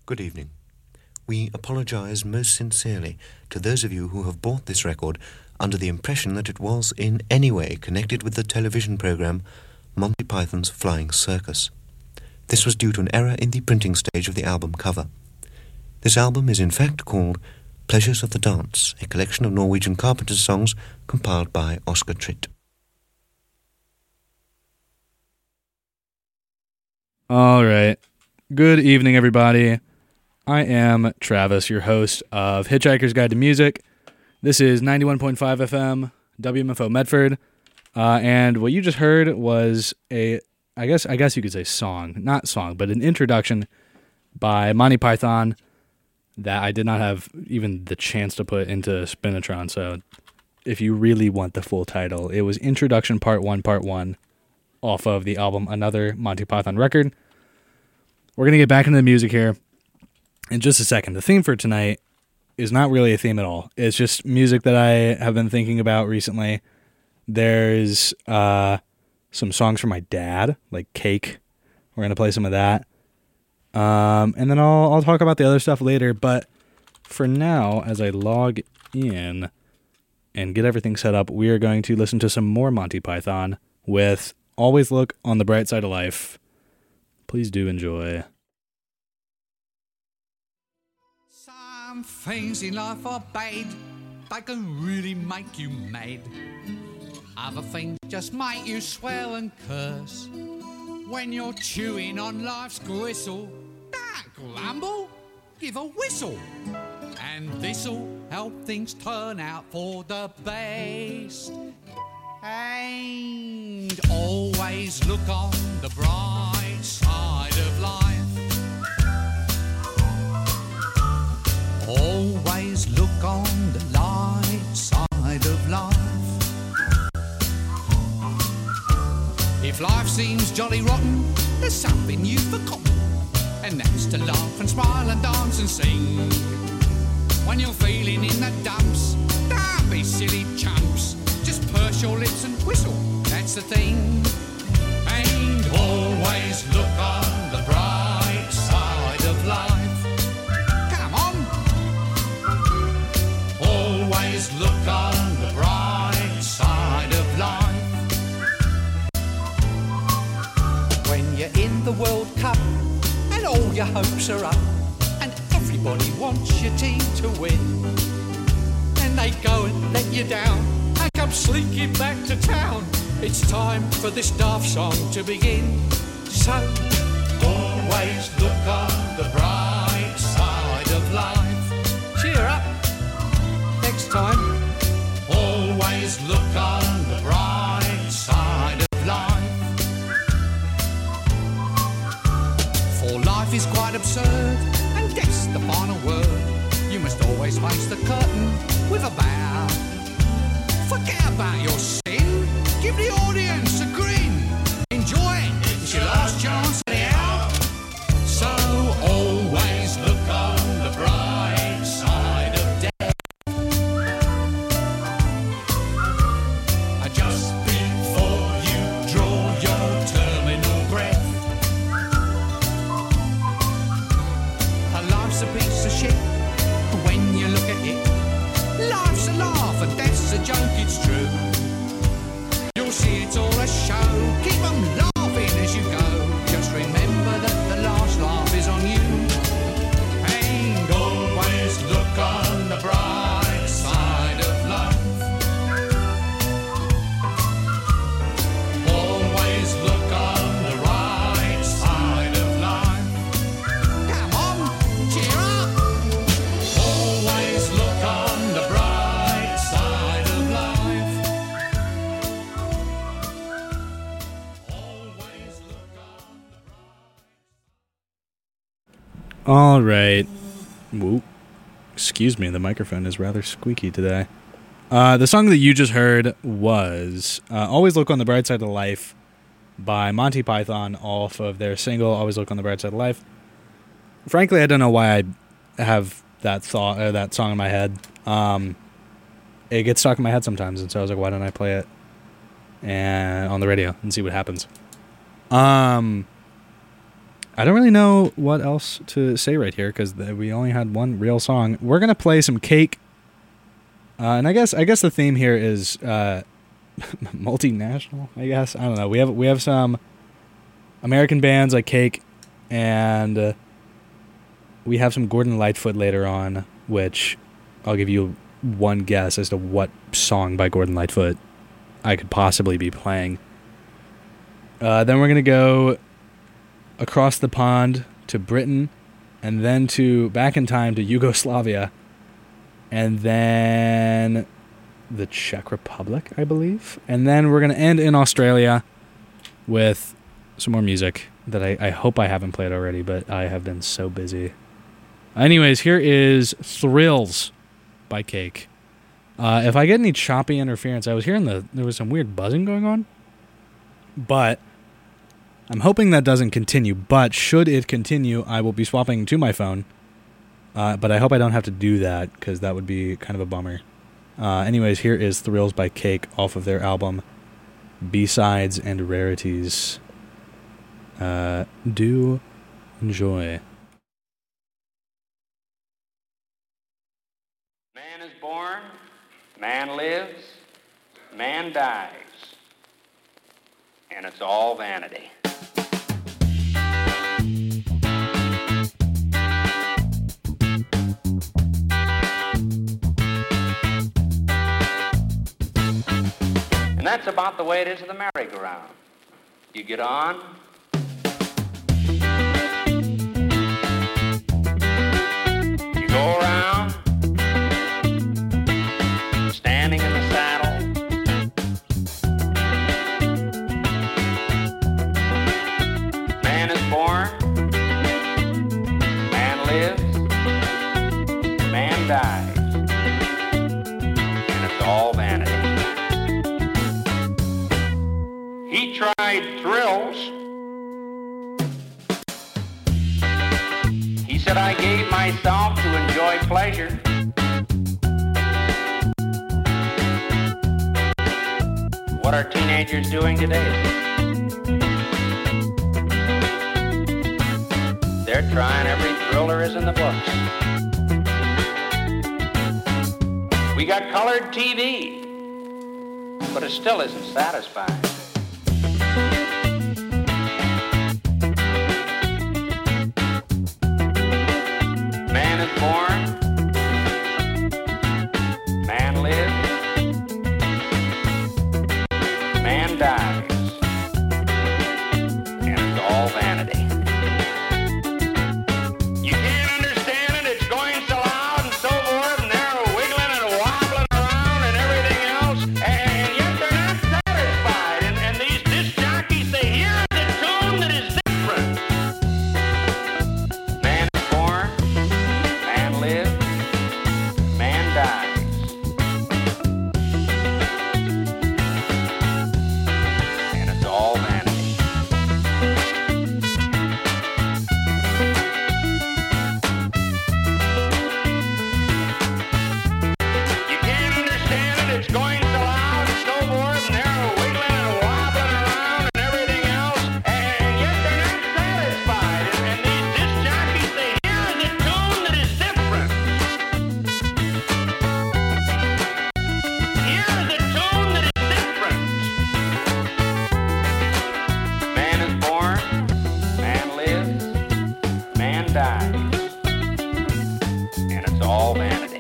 Good evening. We apologize most sincerely to those of you who have bought this record under the impression that it was in any way connected with the television program Monty Python's Flying Circus. This was due to an error in the printing stage of the album cover. This album is in fact called Pleasures of the Dance, a collection of Norwegian Carpenters songs compiled by Oscar Tritt. All right. Good evening, everybody. I am Travis, your host of Hitchhiker's Guide to Music. This is 91.5 FM, WMFO Medford. And what you just heard was I guess you could say song. Not song, but an introduction by Monty Python that I did not have even the chance to put into Spinatron. So if you really want the full title, it was Introduction Part 1 off of the album Another Monty Python Record. We're going to get back into the music here in just a second. The theme for tonight is not really a theme at all. It's just music that I have been thinking about recently. There's some songs from my dad, like Cake. We're going to play some of that. And then I'll talk about the other stuff later. But for now, as I log in and get everything set up, we are going to listen to some more Monty Python with Always Look on the Bright Side of Life. Please do enjoy. Some things in life are bad. They can really make you mad. Other things just make you swear and curse. When you're chewing on life's gristle, don't grumble, give a whistle. And this'll help things turn out for the best. And always look on the bright side of life. Always look on the light side of life. If life seems jolly rotten, there's something you've forgotten, and that's to laugh and smile and dance and sing. When you're feeling in the dumps, don't be silly chumps. Just purse your lips and whistle, that's the thing. And always look on the bright side of life. Come on. Always look on the bright side of life. When you're in the World Cup and all your hopes are up and everybody wants your team to win, and they go and let you down and come slinking back to town, it's time for this daft song to begin. So always look on the bright side of life. Cheer up. Next time, always look on the bright side of life. For life is quite absurd, and death's the final word. You must always face the curtain with a bow. Forget about your sin, give the audience a grin. Enjoy it, it's your last chance anyhow. So always look on the bright side of death. Just before you draw your terminal breath. Life's a piece of shit when you look at it. Life's a laugh and death's a joke, it's true. You'll see it's all a show. Keep them laughing as you go. Just remember that the last laugh is on you. And always look on the bright side of life. Always look on the right side of life. Come on, cheer up. Always look on the bright side of life. Always look on the bright. All right. Whoop. Excuse me, the microphone is rather squeaky today. The song that you just heard was Always Look on the Bright Side of Life by Monty Python off of their single Always Look on the Bright Side of Life. Frankly, I don't know why I have that song in my head. It gets stuck in my head sometimes, and so I was like, why don't I play it and on the radio and see what happens? I I don't really know what else to say right here because we only had one real song. We're gonna play some Cake, and I guess the theme here is multinational. I guess, I don't know. We have some American bands like Cake, and we have some Gordon Lightfoot later on, which I'll give you one guess as to what song by Gordon Lightfoot I could possibly be playing. Then we're gonna go across the pond to Britain, and then back in time to Yugoslavia, and then the Czech Republic, I believe. And then we're going to end in Australia with some more music that I hope I haven't played already, but I have been so busy. Anyways, here is Thrills by Cake. If I get any choppy interference, I was hearing there was some weird buzzing going on, but I'm hoping that doesn't continue. But should it continue, I will be swapping to my phone. But I hope I don't have to do that because that would be kind of a bummer. Anyways, here is Thrills by Cake off of their album B-Sides and Rarities. Do enjoy. Man is born, man lives, man dies, and it's all vanity. And that's about the way it is in the merry-go-round. You get on, you go around, standing in the saddle, man is born, man lives, man dies, and it's all vanity. He tried thrills. He said, I gave myself to enjoy pleasure. What are teenagers doing today? They're trying every thrill there is in the books. We got colored TV, but it still isn't satisfying. Man is born, man lives, man dies, and it's all vanity. You can't understand it, it's going so loud and so forth, and they're wiggling and wobbling around and everything else, and yet they're not satisfied. And these disc jockeys, they hear the tune that is different. Man is born, man lives, man dies, and it's all vanity. You can't understand it, it's going so loud and so forth, and they're wiggling and wobbling around and everything else, and yet they're not satisfied. And these disc jockeys, they hear the tune that is different. Hear the tune that is different. Man is born, man lives, man dies, and it's all vanity.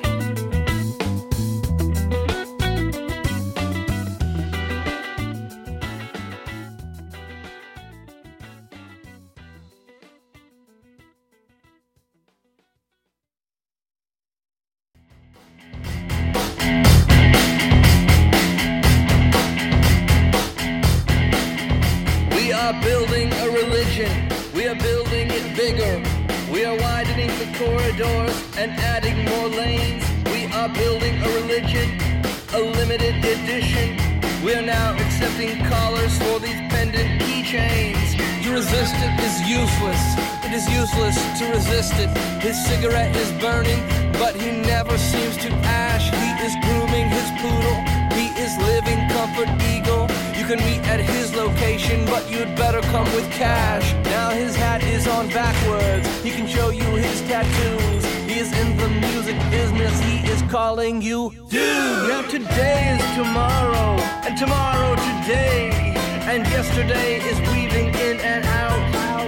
We are building a religion. We are building it bigger. We are widening the corridors and adding more lanes. We are building a religion, a limited edition. We are now accepting callers for these pendant keychains. To resist it is useless. It is useless to resist it. His cigarette is burning, but he never seems to ash. He is grooming his poodle. He is living comfort eagle. You can meet at his location, but you'd better come with cash. Now his hat is on backwards, he can show you his tattoos. He is in the music business, he is calling you dude. Now today is tomorrow, and tomorrow today, and yesterday is weaving in and out.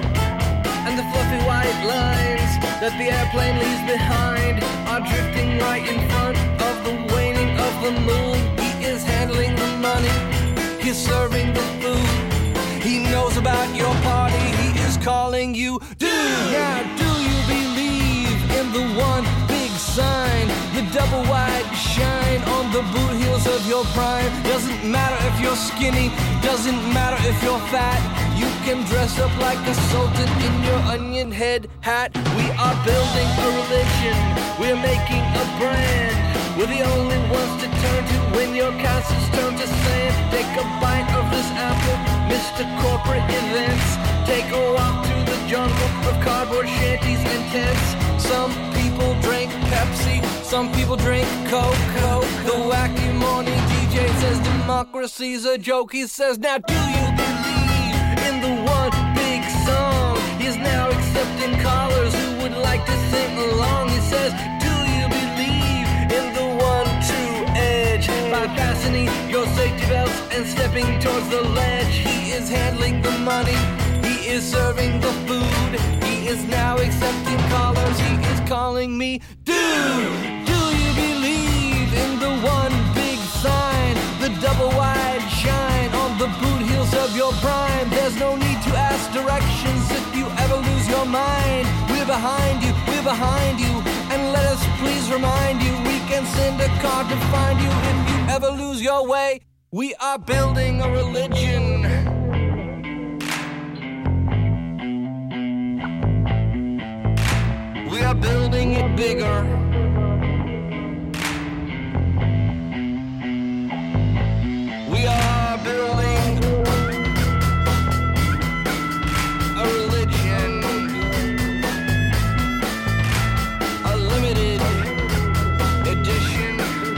And the fluffy white lines that the airplane leaves behind are drifting right in front of the waning of the moon. He is handling the money, he's serving the food. He knows about your party, he is calling you dude. Now do you believe in the one big sign, the double wide shine on the boot heels of your prime? Doesn't matter if you're skinny, doesn't matter if you're fat, you can dress up like a sultan in your onion head hat. We are building a religion, we're making a brand. We're the only ones to turn to when your castles turn to sand. Take a bite of this apple, Mr. Corporate Events. Take a walk through the jungle of cardboard shanties and tents. Some people drink Pepsi, some people drink Coke. The wacky morning DJ says democracy's a joke. He says, now do you believe in the one big song? He is now accepting callers who would like to sing along. He says, do you believe in the one true edge? By fastening your safety belts and stepping towards the ledge. He is handling the money, he is serving the food. He is now accepting callers, he is calling me dude. Do you believe in the one big sign, the double wide shine on the boot heels of your prime? There's no need to ask directions if you ever lose your mind. We're behind you, and let us please remind you, we can send a car to find you if you ever lose your way. We are building a religion. We are building it bigger. We are building a religion, a limited edition.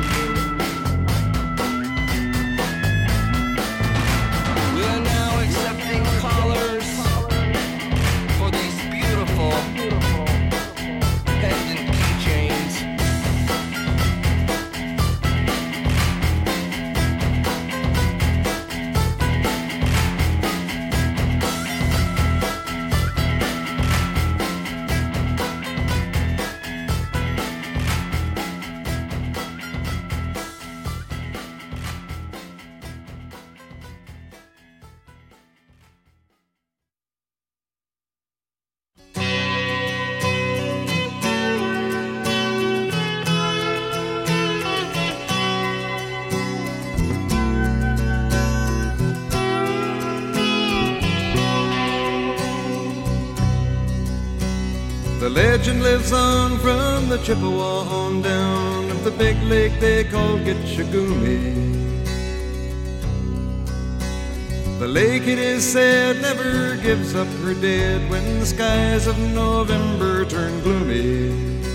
We are now accepting callers for these beautiful pendant keychains. The legend lives on from the Chippewa on down of the big lake they call Gitchagumi. The lake, it is said, never gives up her dead when the skies of November turn gloomy.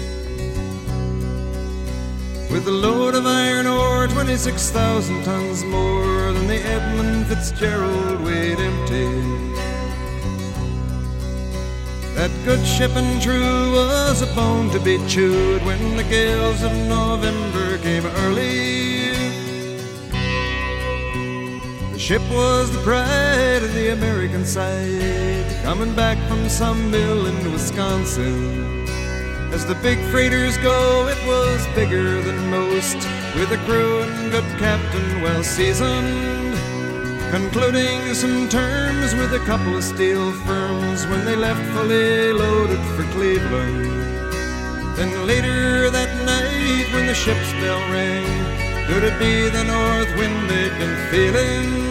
With a load of iron ore, 26,000 tons more than the Edmund Fitzgerald weighed empty. That good ship and true was a bone to be chewed when the gales of November came early. The ship was the pride of the American side, coming back from some mill in Wisconsin. As the big freighters go, it was bigger than most, with a crew and good captain well seasoned, concluding some terms with a couple of steel firms when they left fully loaded for Cleveland. Then later that night when the ship's bell rang, could it be the north wind they'd been feeling?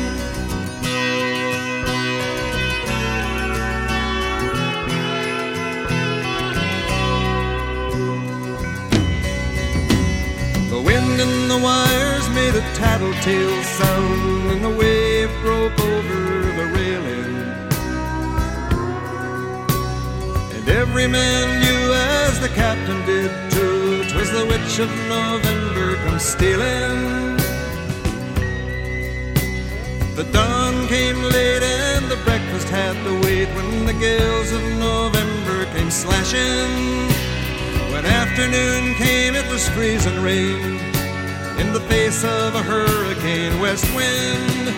The wind in the wires made a tattletale sound, and the wave broke over the railing. And every man knew, as the captain did too, 'twas the witch of November come stealing. The dawn came late and the breakfast had to wait when the gales of November came slashing. When afternoon came, it was freezing rain in the face of a hurricane west wind.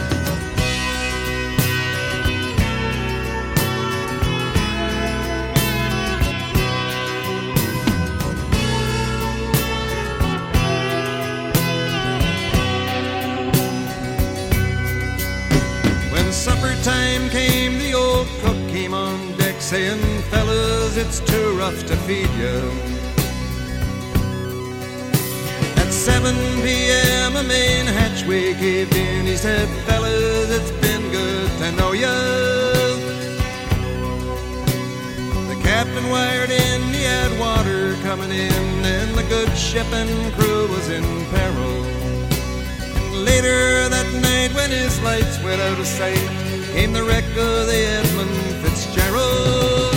Supper time came, the old cook came on deck saying, fellas, it's too rough to feed you. At 7 p.m. a main hatchway caved in. He said, fellas, it's been good to know ya. The captain wired in, he had water coming in, and the good ship and crew was in peril. Later that night when his lights went out of sight came the wreck of the Edmund Fitzgerald.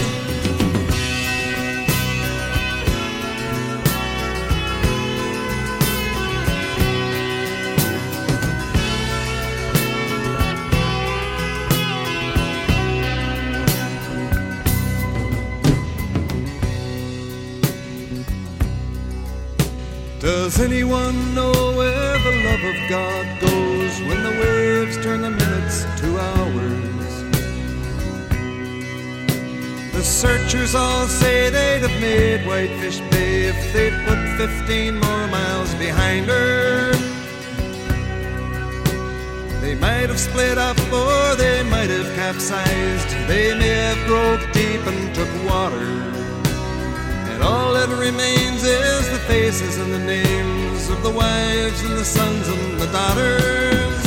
Does anyone know where the love of God goes when the waves turn the minutes to hours? The searchers all say they'd have made Whitefish Bay if they'd put 15 more miles behind her. They might have split up or they might have capsized. They may have broke deep and took water. And all that remains is the faces and the names of the wives and the sons and the daughters.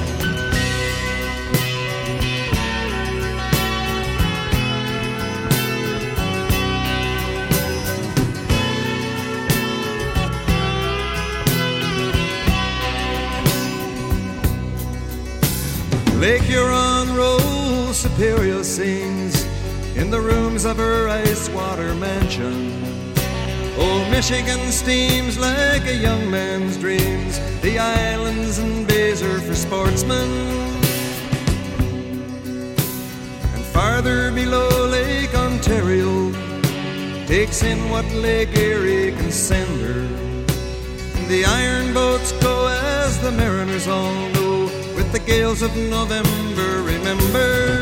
Lake Huron rolls, Superior sings in the rooms of her ice water mansion. Old Michigan steams like a young man's dreams. The islands and bays are for sportsmen. And farther below, Lake Ontario takes in what Lake Erie can send her. And the iron boats go as the mariners all know, with the gales of November remembered.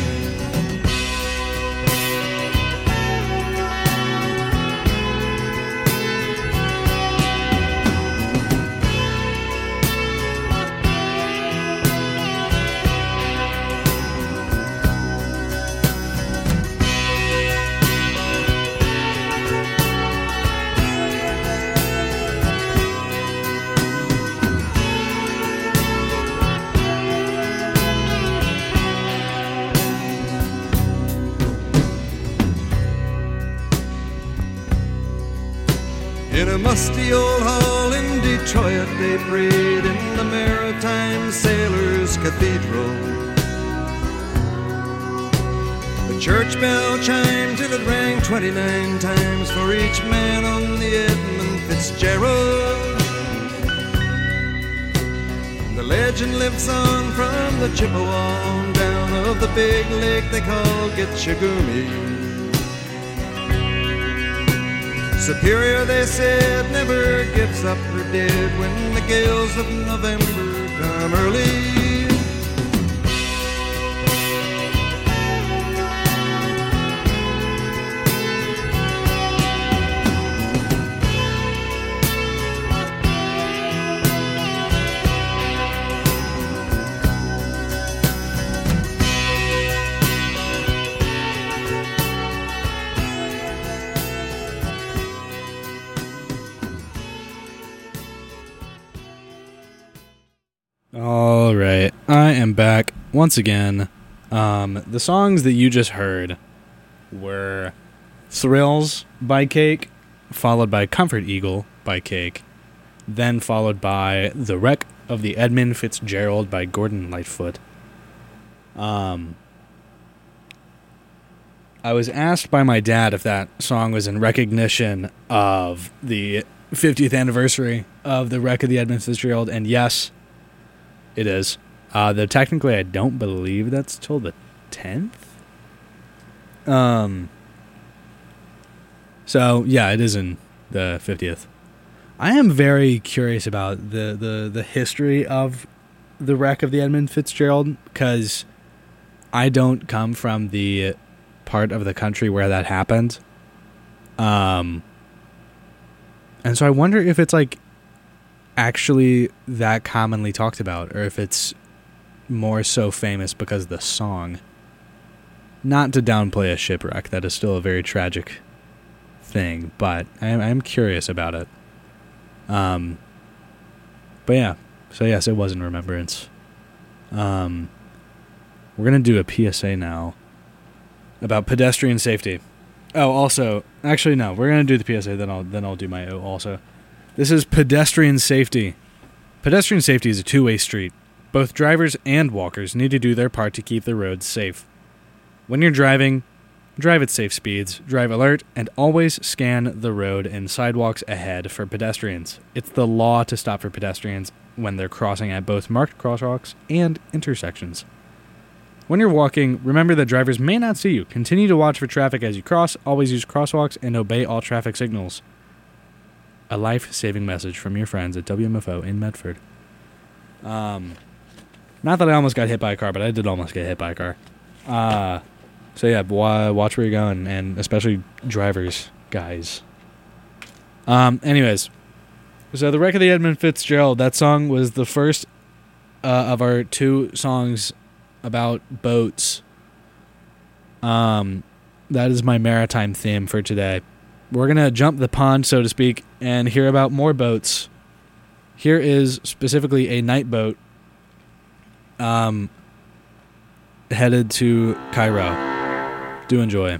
In a musty old hall in Detroit they prayed in the Maritime Sailors Cathedral. The church bell chimed till it rang 29 times for each man on the Edmund Fitzgerald. The legend lives on from the Chippewa on down of the big lake they call Gitchagumi. Superior, they said, never gives up her dead when the gales of November come early. All right, I am back once again. The songs that you just heard were Thrills by Cake, followed by Comfort Eagle by Cake, then followed by The Wreck of the Edmund Fitzgerald by Gordon Lightfoot. I was asked by my dad if that song was in recognition of the 50th anniversary of The Wreck of the Edmund Fitzgerald, and yes, it is. Though technically I don't believe that's till the 10th. So yeah, it is in the 50th. I am very curious about the history of the wreck of the Edmund Fitzgerald, because I don't come from the part of the country where that happened. And so I wonder if it's like actually that commonly talked about, or if it's more so famous because of the song. Not to downplay a shipwreck, that is still a very tragic thing, but I'm curious about it. But yeah, so yes, it was in remembrance. We're gonna do a PSA now about pedestrian safety. Oh, also, actually no, we're gonna do the PSA, then I'll do my O also. This is pedestrian safety. Pedestrian safety is a two-way street. Both drivers and walkers need to do their part to keep the roads safe. When you're driving, drive at safe speeds, drive alert, and always scan the road and sidewalks ahead for pedestrians. It's the law to stop for pedestrians when they're crossing at both marked crosswalks and intersections. When you're walking, remember that drivers may not see you. Continue to watch for traffic as you cross, always use crosswalks, and obey all traffic signals. A life-saving message from your friends at WMFO in Medford. Not that I almost got hit by a car, but I did almost get hit by a car. So yeah, watch where you're going, and especially drivers, guys. Anyways, so the wreck of the Edmund Fitzgerald, that song was the first of our two songs about boats. That is my maritime theme for today. We're going to jump the pond, so to speak, and hear about more boats. Here is specifically a night boat headed to Cairo. Do enjoy.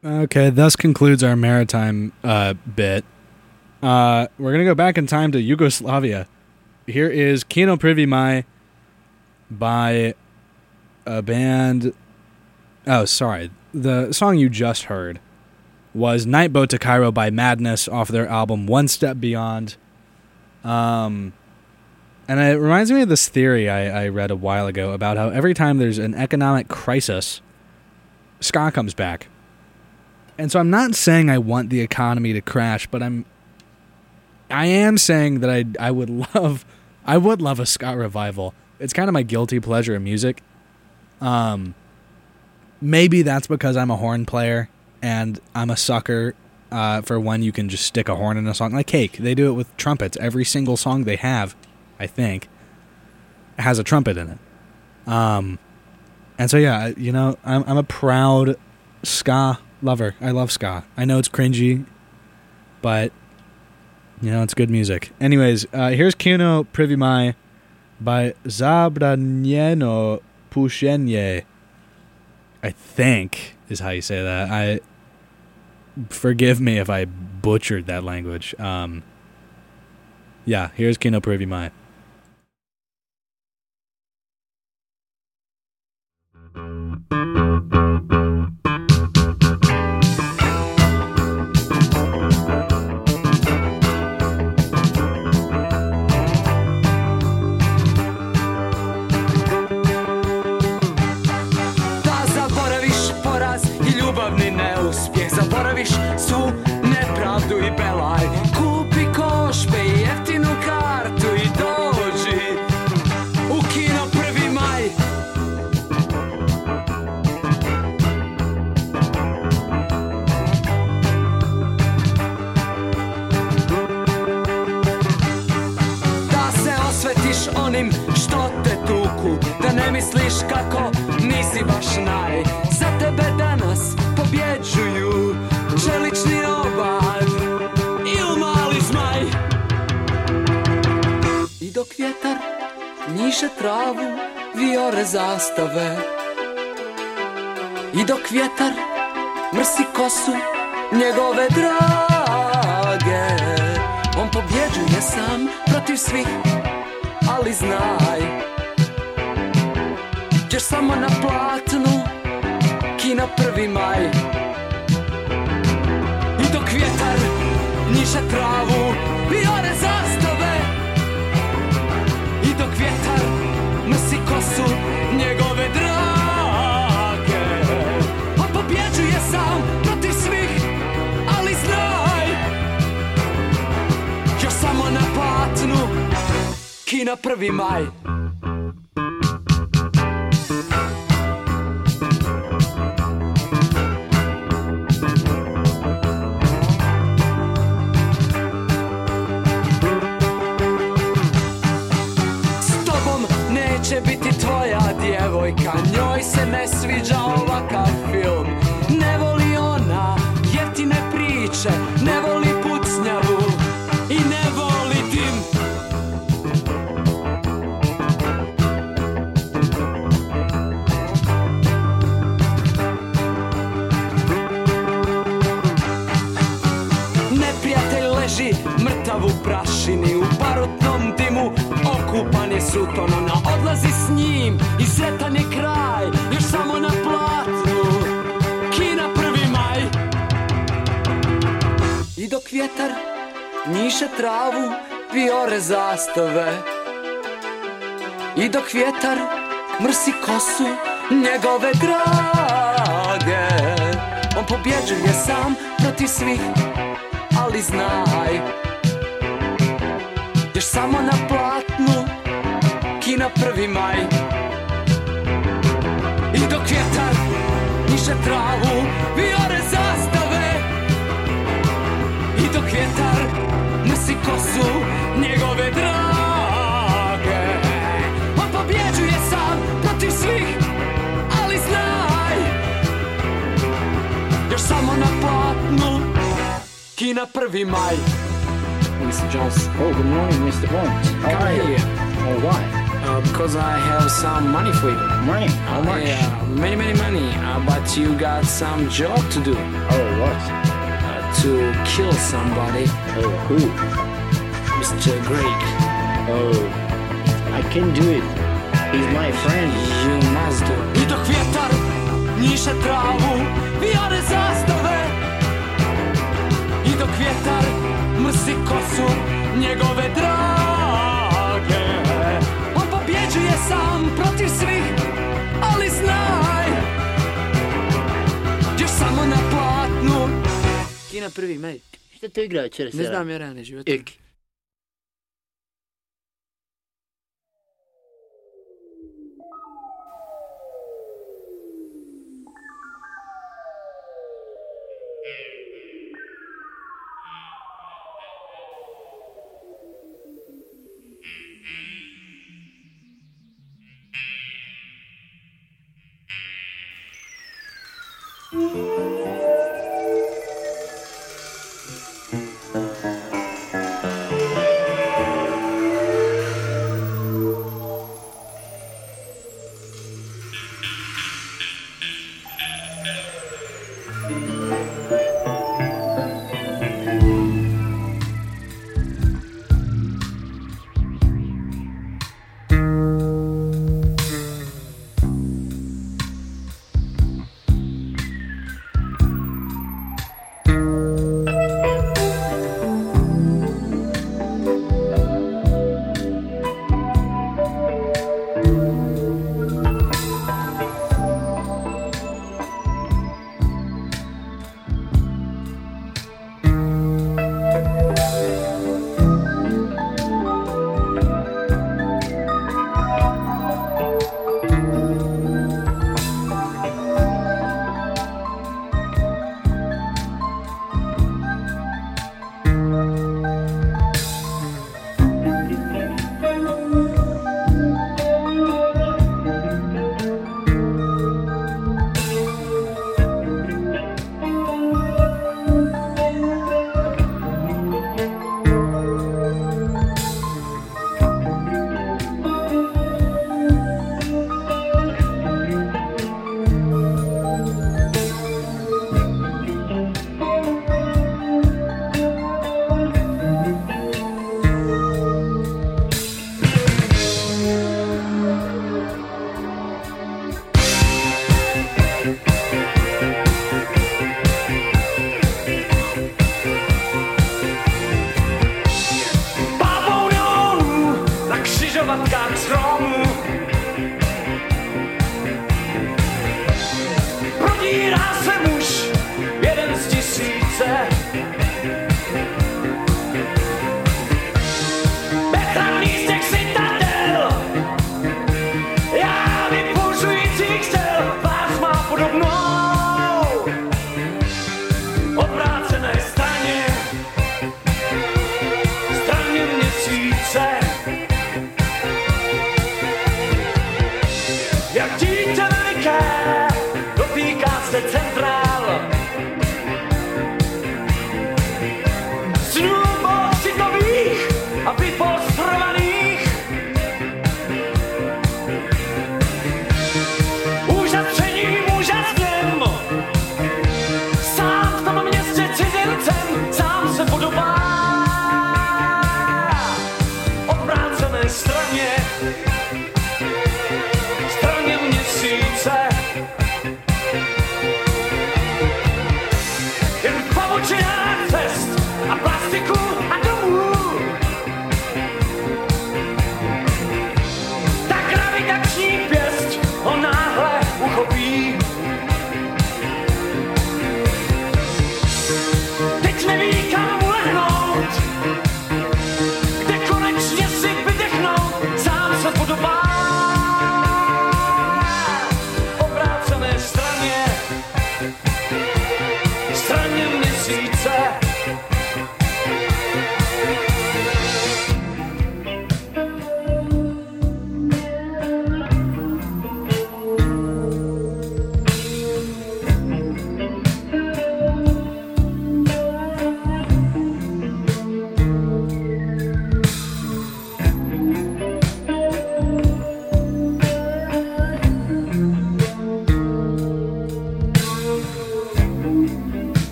Okay, thus concludes our maritime bit. We're going to go back in time to Yugoslavia. Here is Kino Prvi Maj by a band... Oh, sorry. The song you just heard was Night Boat to Cairo by Madness off their album One Step Beyond. And it reminds me of this theory I read a while ago about how every time there's an economic crisis, ska comes back. And so I'm not saying I want the economy to crash, but I am saying that I would love a ska revival. It's kind of my guilty pleasure in music. Maybe that's because I'm a horn player and I'm a sucker for when you can just stick a horn in a song. Like Cake, they do it with trumpets. Every single song they have, I think, has a trumpet in it. And so yeah, I'm a proud ska lover. I love ska. I know it's cringy, but it's good music. Anyways, here's Kino Prvi Maj by Zabranjeno Pušenje. I think is how you say that. Forgive me if I butchered that language. Yeah, here's Kino Prvi Maj. Su nepravdu i belaj. Kupi košpe i jeftinu kartu i dođi u Kino Prvi Maj. Da se osvetiš onim što te tuku, da ne misliš kako nisi baš naj. Za tebe danas pobjeđuju čelični obad ili mali zmaj. I dok vjetar njiše travu, viore zastave. I dok vjetar mrsi kosu njegove drage, on pobjeđuje sam protiv svih, ali znaj, ćeš samo na platnu Kino Prvi Maj. Dok vjetar njiše travu, viore zastave. I dok vjetar mrsi kosu njegove drage, on pobjeđuje sam protiv svih, ali znaj, još samo na platnu Kino Prvi Maj. Će biti tvoja djevojka, njoj se ne sviđa ovakav film. Ne voli ona jeftine priče, ne voli pucnjavu i ne voli dim. Neprijatelj leži mrtav u prašini, u barutnom dimu okupan je suton. Ona odlazi s njim i sretan je kraj, još samo na platnu Kino Prvi Maj. I dok vjetar njiše travu, viore zastave. I dok vjetar mrsi kosu njegove drage, on pobjeđuje sam protiv svih, ali znaj, još samo na platnu Kino Prvi Maj. I dok vjetar njiše travu, viore zastave. I dok vjetar mrsi kosu njegove drage, on pobjeđuje sam protiv svih, ali znaj, još samo na platnu Kino Prvi Maj. Mr. Jones. Oh, good morning, Mr. Bond. How are you? Oh, why? Because I have some money for you. Money? How much? Yeah, many money. But you got some job to do. Oh, what? To kill somebody. Oh, who? Mr. Greg. Oh, I can do it. He's my friend. You must do. I dok vjetar njiše travu, vijore zastave. I dok vjetar mrsi kosu njegove drage. On pobjeđuje sam protiv svih, ali znaj, još samo na platnu. Kina prvi, mej. Šta to igra večeras? Ne znam, ja realni život. Ek.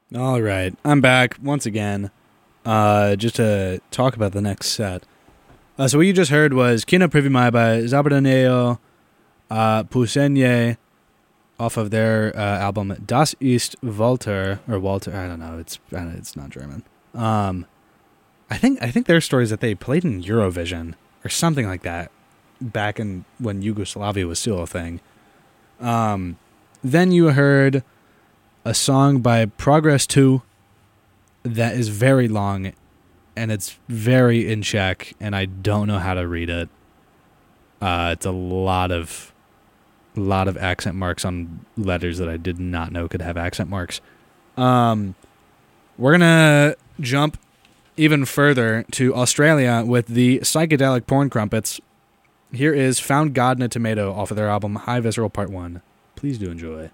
All right, I'm back once again, just to talk about the next set. So what you just heard was Kino Privimai by Zabraneo Pusenye off of their album Das ist Walter, or Walter, I don't know, it's not German. I think their story is that they played in Eurovision or something like that back in when Yugoslavia was still a thing. Then you heard a song by Progress 2 that is very long, and it's very in Czech, and I don't know how to read it. It's a lot of accent marks on letters that I did not know could have accent marks. We're gonna jump even further to Australia with the Psychedelic Porn Crumpets. Here is Found God in a Tomato off of their album High Visceral Part 1. Please do enjoy.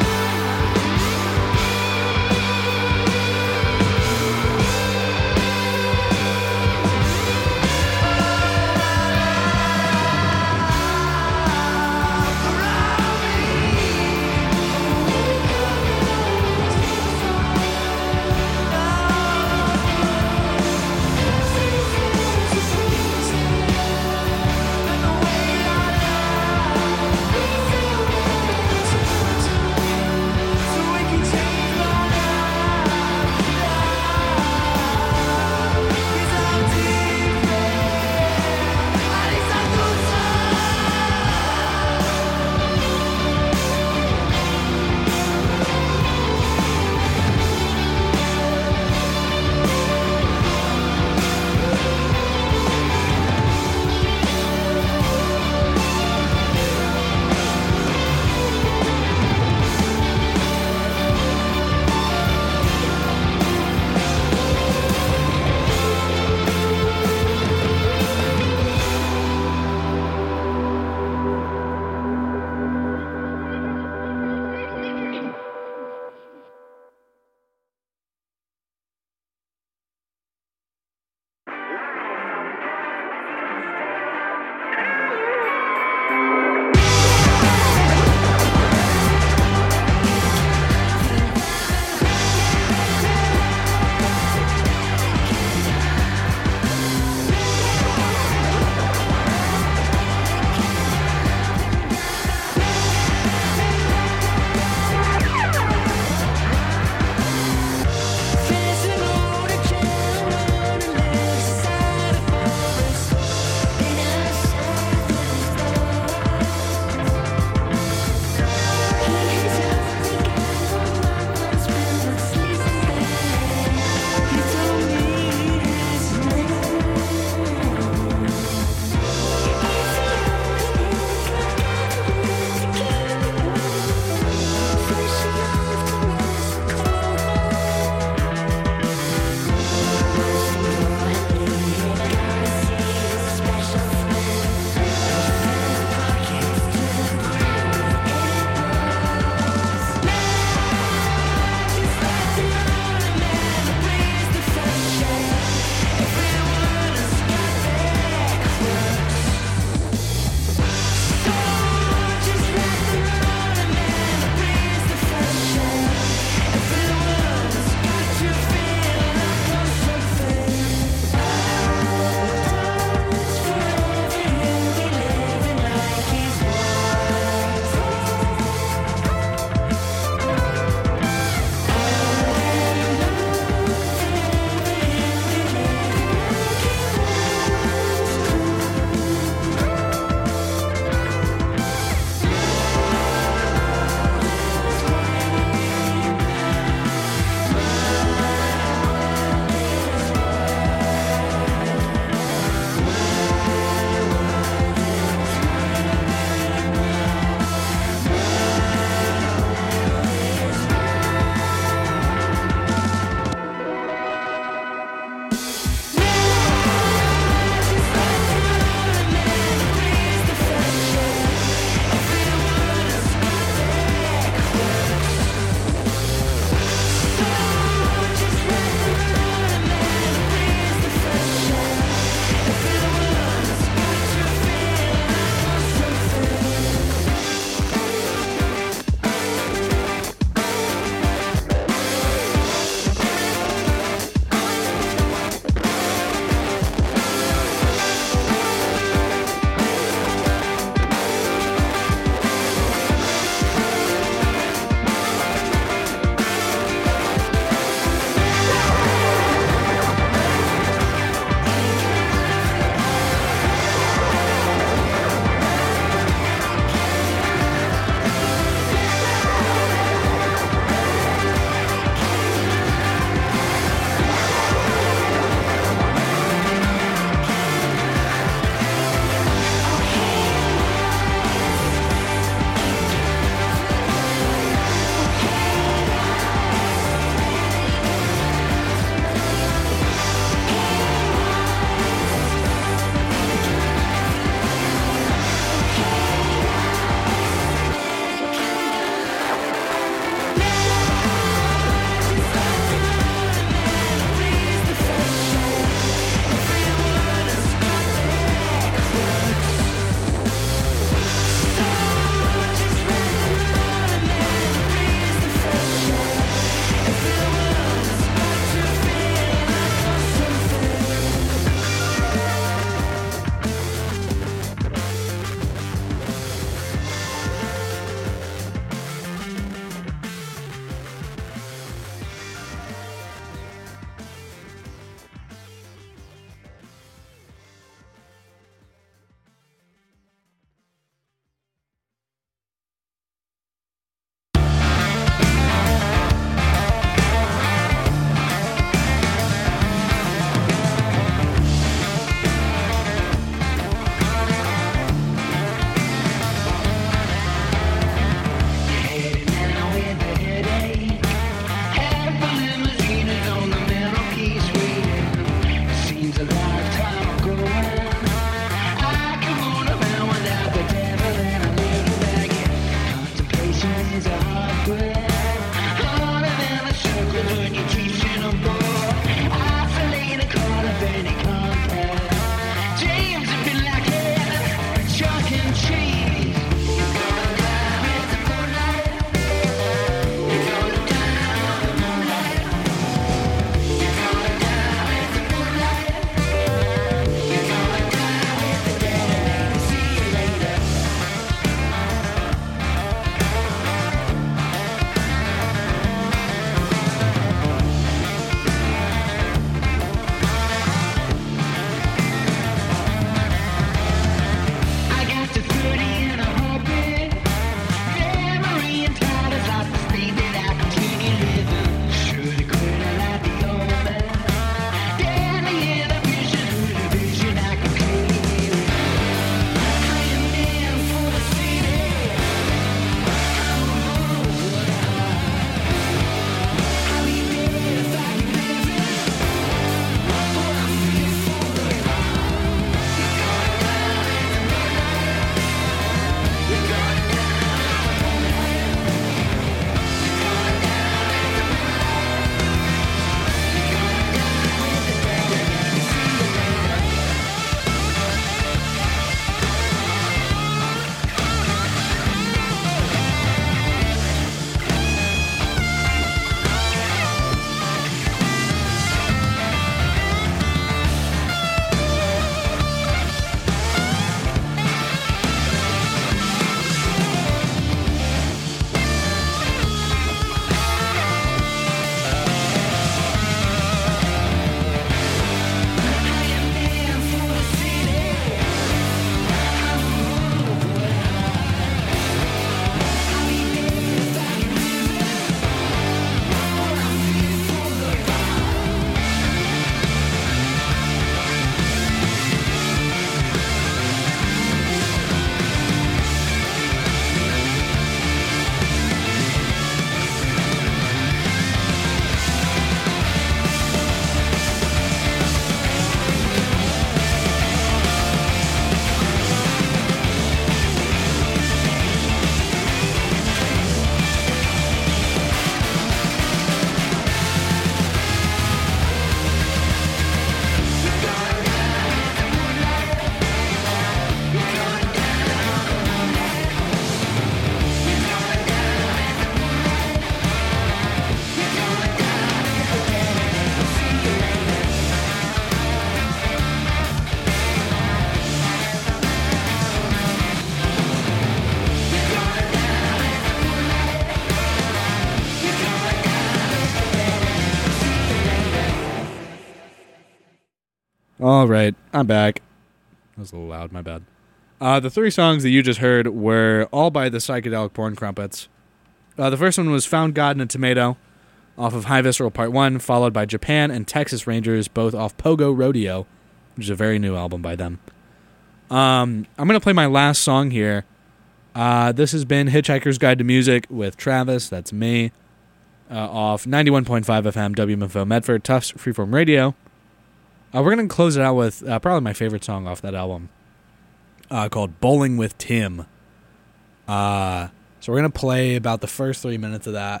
All right, I'm back. That was a little loud, my bad. The 3 songs that you just heard were all by the Psychedelic Porn Crumpets. The first one was Found God in a Tomato, off of High Visceral Part 1, followed by Japan and Texas Rangers, both off Pogo Rodeo, which is a very new album by them. I'm going to play my last song here. This has been Hitchhiker's Guide to Music with Travis, that's me, off 91.5 FM, WMFO Medford, Tufts Freeform Radio. We're going to close it out with probably my favorite song off that album, called Bowling with Tim. So we're going to play about the first 3 minutes of that,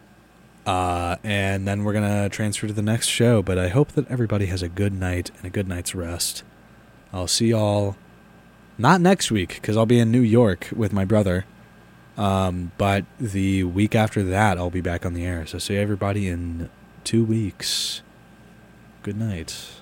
and then we're going to transfer to the next show. But I hope that everybody has a good night and a good night's rest. I'll see y'all not next week, because I'll be in New York with my brother. But the week after that, I'll be back on the air. So see everybody in 2 weeks. Good night.